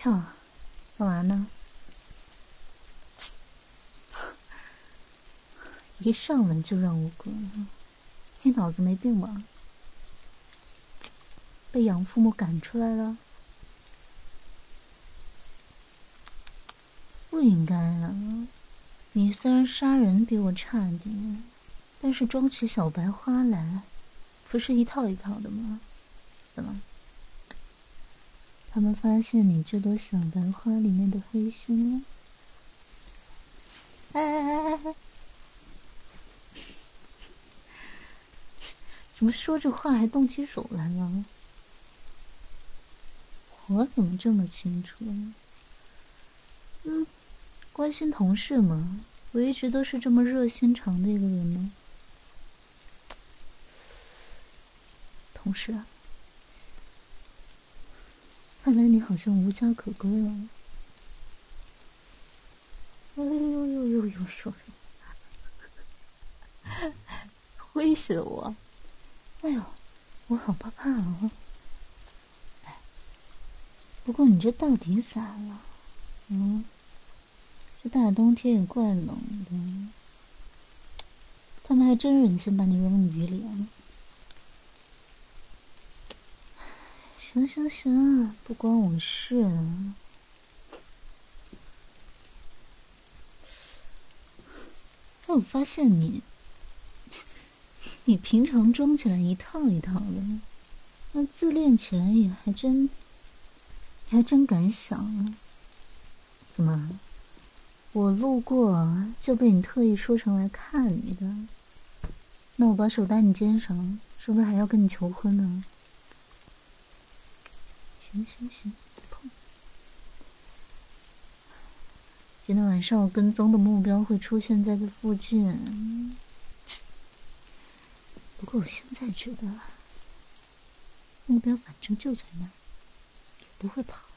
哟，干嘛呢？一上来就让我滚，你脑子没病吧？被养父母赶出来了？不应该啊！你虽然杀人比我差点，但是装起小白花来，不是一套一套的吗？怎么？他们发现你这朵小白花里面的黑心了？哎！怎么说这话还动起手来了？我怎么这么清楚？关心同事嘛，我一直都是这么热心肠的一个人呢。同事啊，看来你好像无家可归了。哎呦，说威胁我！哎呦，我好怕啊！哎，不过你这到底咋了？这大冬天也怪冷的，他们还真忍心把你扔雨里了。行，不关我事了。但我发现你平常装起来一套一套的，那自恋起来也还真敢想啊！怎么，我路过就被你特意说成来看你的？那我把手搭你肩上，是不是还要跟你求婚呢？行，别碰。今天晚上我跟踪的目标会出现在这附近。不过我现在觉得，目标反正就在那儿，也不会跑。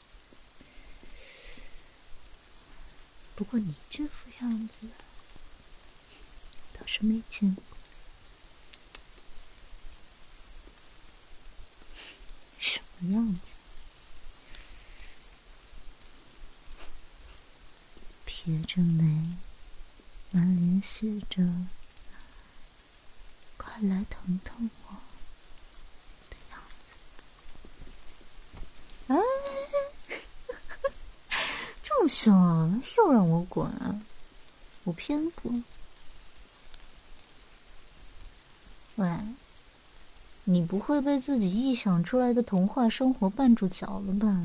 不过你这副样子，倒是没见过。什么样子？撇着眉，满脸写着“快来疼疼我”的样子。哎，这么凶啊！又让我滚啊！我偏不。喂，你不会被自己臆想出来的童话生活绊住脚了吧？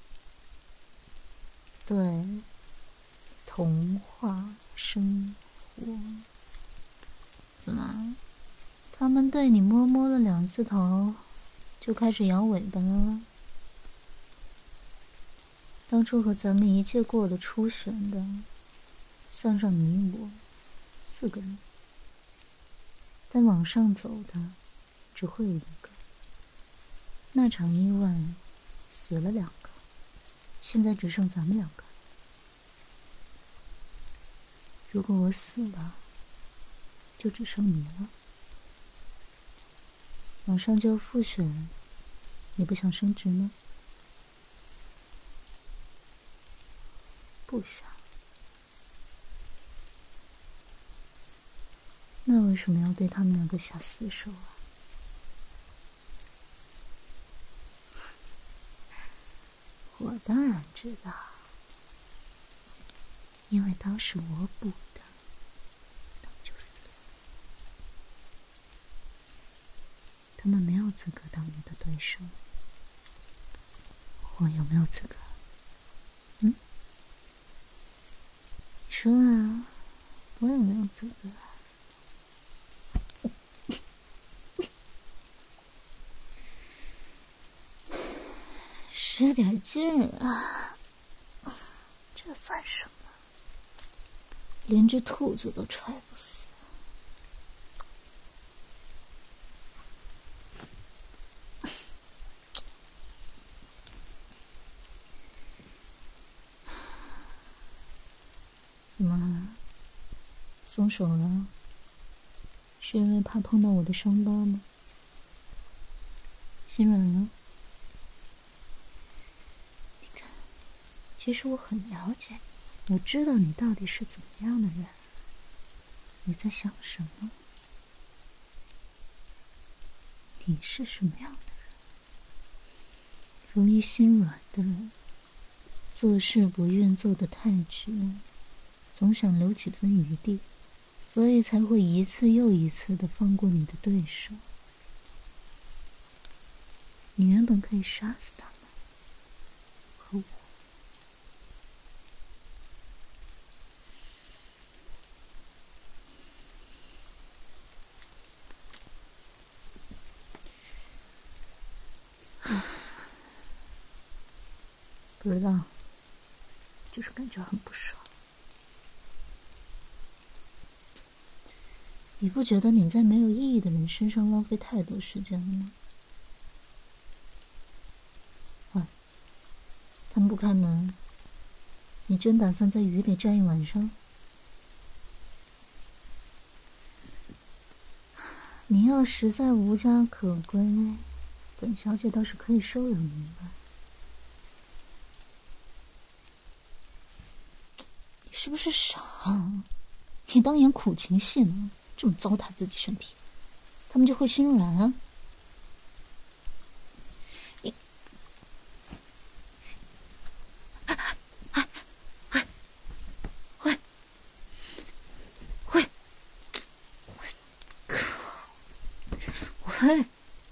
对，童话生活。怎么？他们对你摸了2次头，就开始摇尾巴了？当初和咱们一届过的初选的，算上你我，4个人。在往上走的，只会有1个。那场意外，死了2个，现在只剩咱们2个。如果我死了，就只剩你了。马上就要复选，你不想升职吗？不想。那为什么要对他们2个下死手啊？我当然知道，因为当时我补的，他们就死了。他们没有资格当你的对手，我有没有资格？你说啊，我有没有资格？使点劲儿啊！这算什么？连只兔子都踹不死。怎么了？松手了？是因为怕碰到我的伤疤吗？心软了？你看， 其实我很了解你，我知道你到底是怎么样的人，你在想什么，你是什么样的人？容易心软的人，做事不愿做得太绝，总想留几分余地，所以才会一次又一次地放过你的对手。你原本可以杀死他们，和我。不知道，就是感觉很不爽。你不觉得你在没有意义的人身上浪费太多时间了吗？他们不开门，你真打算在雨里站一晚上？你要实在无家可归，本小姐倒是可以收留你的。你是不是傻？你当演苦情戏呢？这么糟蹋自己身体，他们就会心软啊？喂，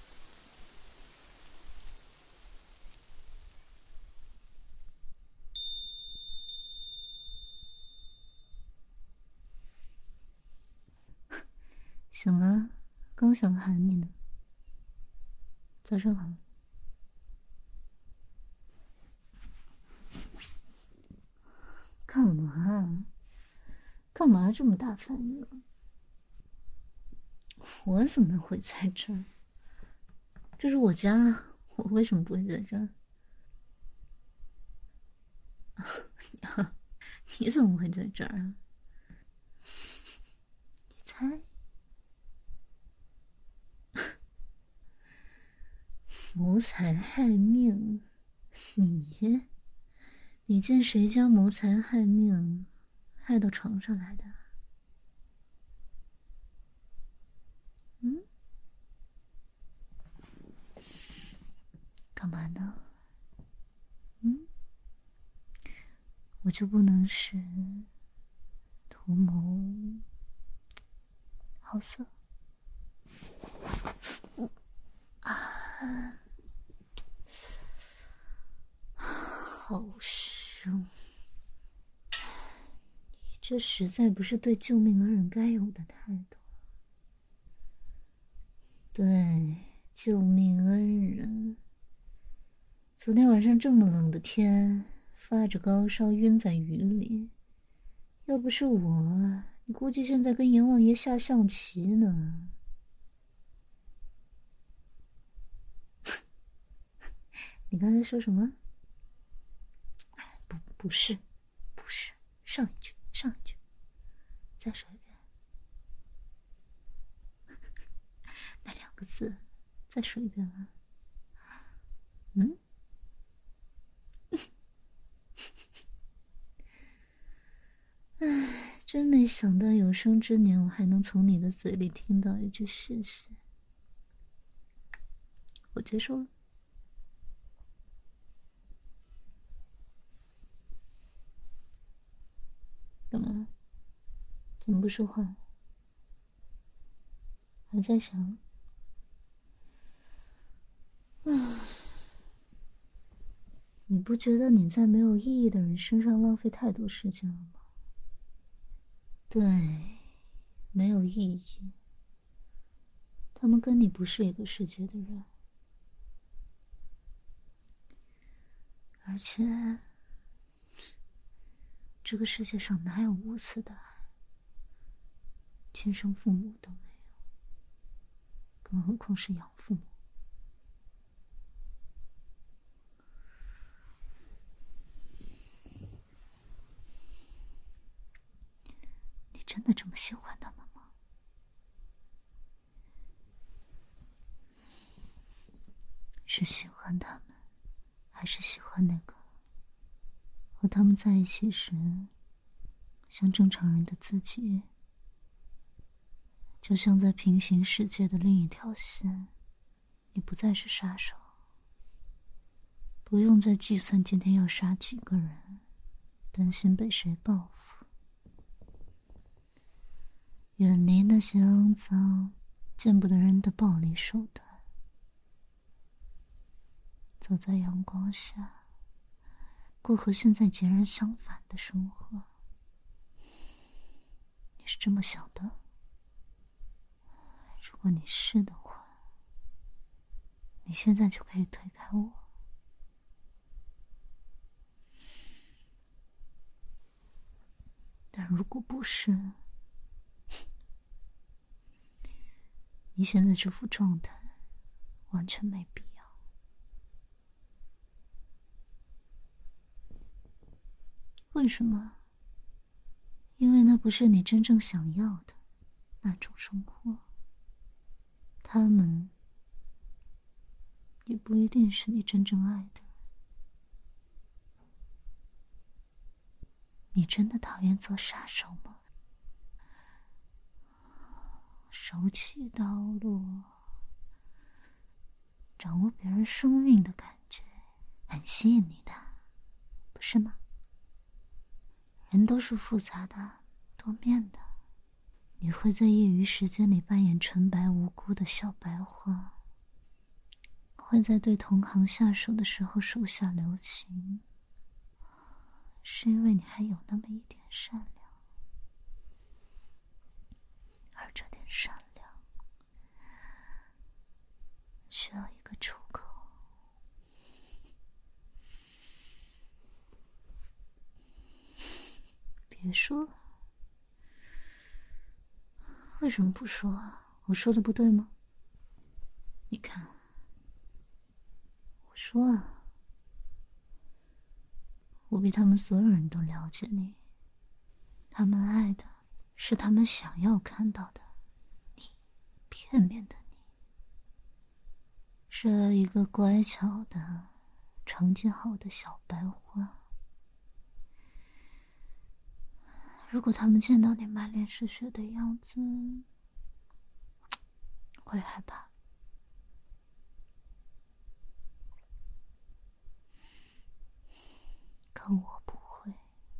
醒了，刚想喊你呢。早上好。干嘛？干嘛这么大反应？我怎么会在这儿？这是我家，我为什么不会在这儿？你怎么会在这儿啊？你猜？谋财害命，你见谁家谋财害命，害到床上来的？干嘛呢？我就不能是图谋好色？好凶！你这实在不是对救命恩人该有的态度。对，救命恩人。昨天晚上这么冷的天，发着高烧，晕在雨里。要不是我，你估计现在跟阎王爷下象棋呢。你刚才说什么？不是，上一句，再说一遍。那2个字，再说一遍啊。唉，真没想到有生之年我还能从你的嘴里听到一句事实。我接受了。干嘛？怎么不说话？还在想？你不觉得你在没有意义的人身上浪费太多时间了吗？对，没有意义。他们跟你不是一个世界的人，而且这个世界上哪有无私的爱？亲生父母都没有，更何况是养父母。你真的这么喜欢他们吗？是喜欢他们，还是喜欢那个和他们在一起时，像正常人的自己，就像在平行世界的另一条线，你不再是杀手，不用再计算今天要杀几个人，担心被谁报复。远离那些肮脏、见不得人的暴力手段，走在阳光下，过和现在截然相反的生活。你是这么想的？如果你是的话，你现在就可以推开我。但如果不是，你现在这副状态完全没必要。为什么？因为那不是你真正想要的那种生活，他们也不一定是你真正爱的。你真的讨厌做杀手吗？手起刀落，掌握别人生命的感觉很吸引你的，不是吗？人都是复杂的、多面的。你会在业余时间里扮演纯白无辜的小白花，会在对同行下手的时候手下留情，是因为你还有那么一点善良，而这点善良需要一个出口。别说，为什么不说啊？我说的不对吗？你看，我说啊，我比他们所有人都了解你，他们爱的是他们想要看到的你，片面的你，是一个乖巧的、成绩好的小白花。如果他们见到你满脸是血的样子，会害怕。可我不会，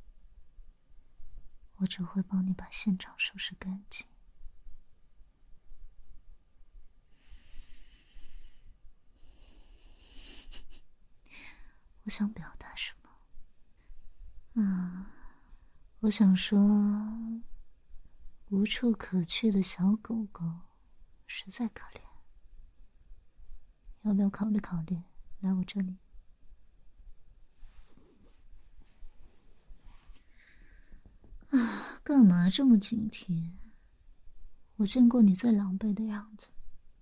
我只会帮你把现场收拾干净。我想表达什么？我想说，无处可去的小狗狗实在可怜，要不要考虑考虑来我这里？干嘛这么警惕？我见过你最狼狈的样子，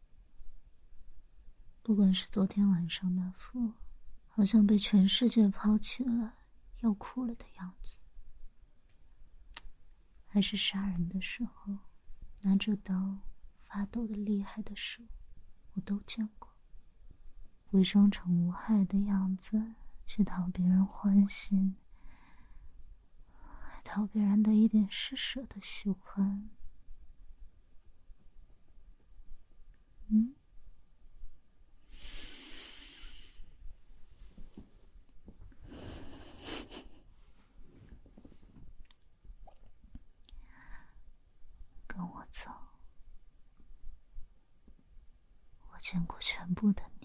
不管是昨天晚上那副好像被全世界抛弃了要哭了的样子，还是杀人的时候拿着刀发抖的厉害的手，我都见过。伪装成无害的样子去讨别人欢心，还讨别人的一点施舍的喜欢。跟我走，我见过全部的你。